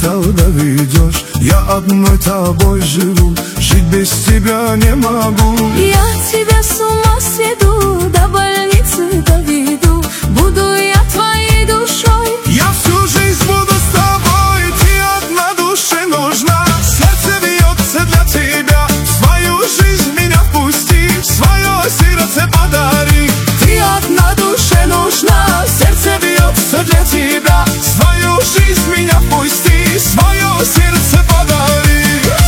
когда ведешь. Я одной тобой живу, жить без тебя не могу. Я тебя с ума сведу, до больницы доведу. Буду я твоей душой, я всю жизнь буду с тобой. Ты одна душе нужна, сердце бьется для тебя. Свою жизнь меня впусти, свое сердце подари. ты одна душе нужна, Сердце бьется для тебя, свою жизнь меня впусти, свое сердце подари.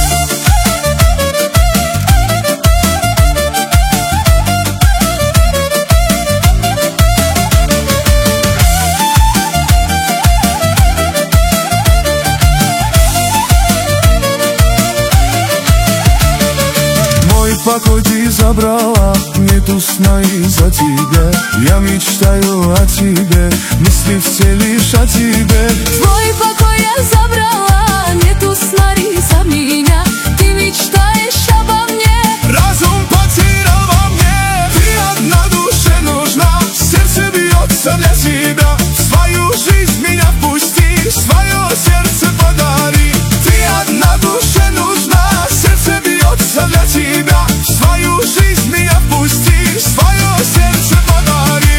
Мой покой ты забрала, нету сна из-за тебя. Я мечтаю о тебе, мысли все лишь о тебе. твой покой я забрала, нету сна из-за меня. Ты мечтаешь обо мне, Разум потерял во мне. Ты одна душе нужна, сердце бьется для тебя. Свою жизнь меня впусти, свое сердце подари. Ты одна душе нужна, сердце бьется для тебя. Свою жизнь меня впусти, свое сердце подари.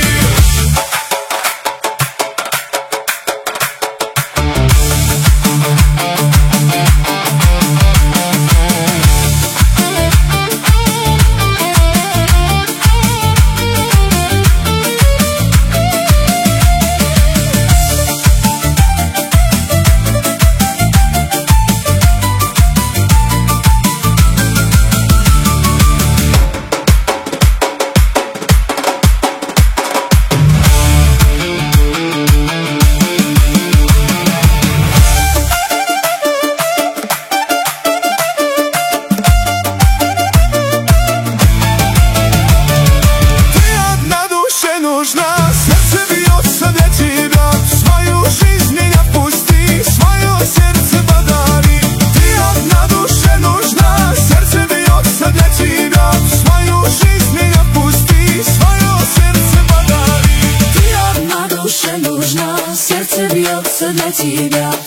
Сердце бьется для тебя, свою жизнь меня впусти, свое сердце подари. Ты одна душе нужна, сердце бьется для тебя, свою жизнь меня впусти, свое сердце подари. ты одна душе нужна, сердце бьется для тебя.